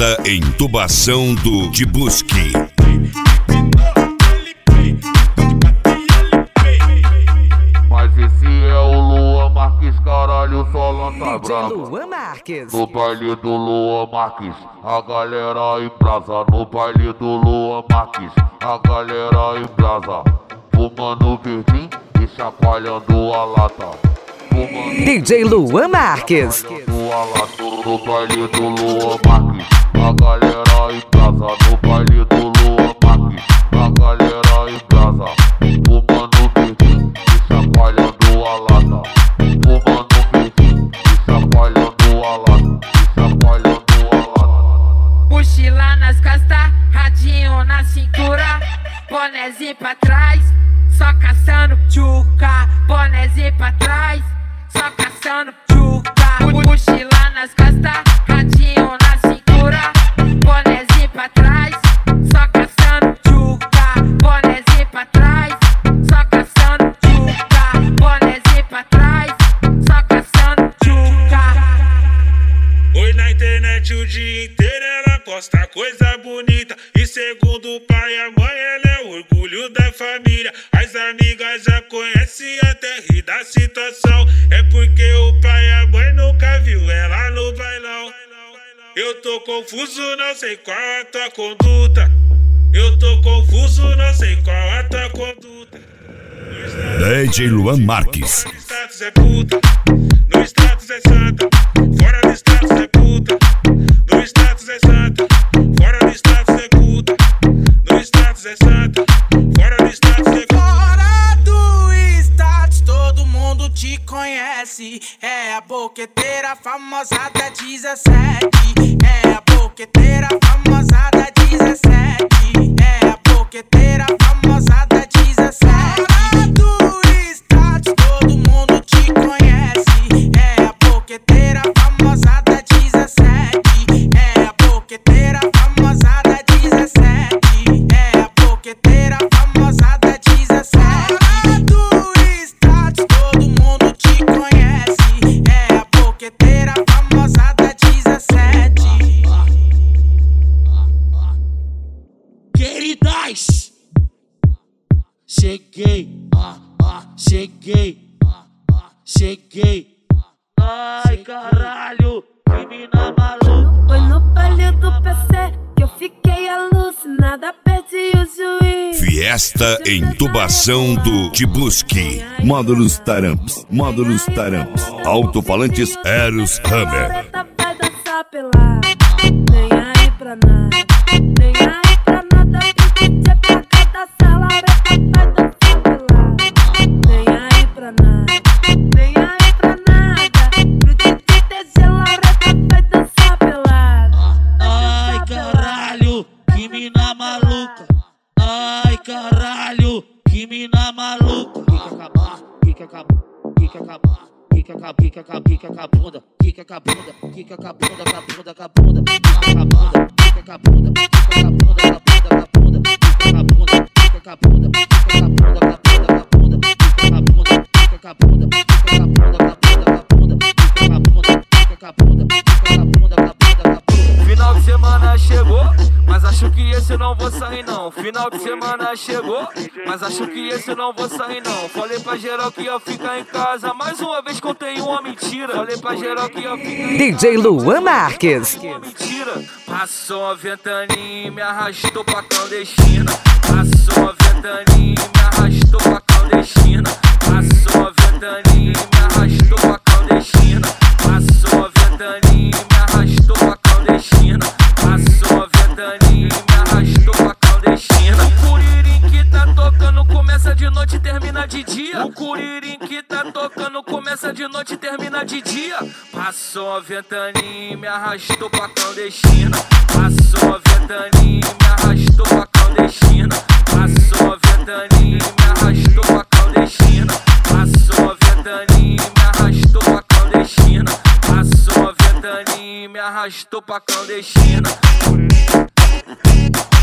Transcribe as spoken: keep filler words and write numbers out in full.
Fiesta Intubação do Tibuski. Mas esse é o Luan Marques, caralho, só lança brava. Luan Marques. No baile do Luan Marques, a galera embrasa. No baile do Luan Marques, a galera embrasa. Fumando verdinho e chacoalhando a lata. Fumando D J Luan Marques. No baile do Luan Marques, a galera embrasa. No baile do Luan Marques, a galera embrasa. Fumando verdinho e chacoalhando a lata. Fumando verdinho e chacoalhando a lata. E chacoalhando a lata. Mochila nas costas, radinho na cintura, bonezinho pra trás, só caçando tchuca. Bonezinho pra trás, só caçando tchuca. Mochila nas costas, radinho na cintura, bonezinho pra trás, só caçando tchuca. Bonezinho pra trás, só caçando tchuca. Bonezinho pra trás, só caçando tchuca. Oi, na internet o dia inteiro ela posta coisa bonita. E segundo o pai e a mãe, ela é o orgulho da família. As amigas já conhecem até rir da situação. É porque o pai e a mãe nunca viu ela no bailão. Eu tô confuso, não sei qual a tua conduta. Eu tô confuso, não sei qual a tua conduta. D J Luan Marques. No status é puta, no status é santa. Fora do status é puta, no status é santa. Fora do status é puta, no status é santa. Fora do status é puta. Fora do status todo mundo te conhece. É a boqueteira famosa da dezessete. É a boqueteira famosa da dezessete. É a boqueteira famosa da dezessete. Fora do status todo mundo te conhece. É a boqueteira famosa da dezessete. É a boqueteira famosa da dezessete. É a boqueteira famosa da dezessete. Fora do status todo mundo te conhece. É a boqueteira famosa da dezessete. Queridas, cheguei, ah, ah, cheguei, ah, ah, cheguei. Ai, caralho, que mina maluca. Foi no baile do P C que eu fiquei alucinada, perdi o juiz. Fiesta Intubação do Tibuski. Módulos Taramps. Módulos Taramps. Alto-falantes Eros Hammer. Vai dançar pelada, nem aí pra nada, nem aí pra nada. E o D J pra cada sala, vai dançar pelada, nem aí pra nada, nem aí pra nada. Pro D J descer lareta, vai dançar pelada. Ai, caralho, que mina maluca. Ai, caralho, que mina maluca. Fica com a barra, fica com a fica com a barra. Fica com a fica com a fica com a bunda, fica com a bunda, fica com a bunda, com a bunda, com a bunda, fica com a bunda, fica com a bunda, fica com a bunda, com a bunda, com a bunda, fica com a bunda, fica com a bunda, fica com a bunda, com a bunda, com a bunda, fica com a bunda, fica com a bunda, fica com a bunda, com a bunda, com a bunda, fica com a bunda, fica com a bunda, fica com a bunda, com a bunda, com a bunda. Final de semana chegou, mas acho que esse não vou sair não. Final de semana chegou, mas acho que esse não vou sair não. Falei pra geral que ia ficar em casa, mais uma vez contei uma mentira. Falei pra geral que ia ficar em D J Luan Marques. uma mentira. Passou uma ventaninha e me arrastou pra clandestina. Passou uma ventaninha e me arrastou pra clandestina. Passou uma ventaninha e me arrastou pra clandestina. Passou uma ventaninha e me arrastou pra clandestina. Passou uma ventaninha e me arrastou pra clandestina. O curirim que tá tocando começa de noite e termina de dia. O curirim que tá tocando começa de noite e termina de dia. Passou uma ventaninha e me arrastou pra clandestina. Passou uma ventaninha e me arrastou pra clandestina. Passou uma ventaninha e me arrastou pra clandestina. Passou uma ventaninha e me arrastou pra clandestina. Passou uma ventaninha e me arrastou pra clandestina.